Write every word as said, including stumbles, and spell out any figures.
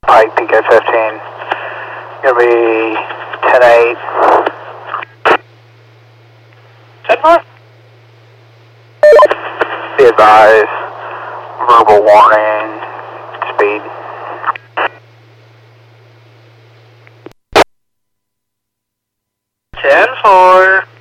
Pike, P K fifteen. Gonna be ten eight. ten four? Be advised, verbal warning, speed. ten four.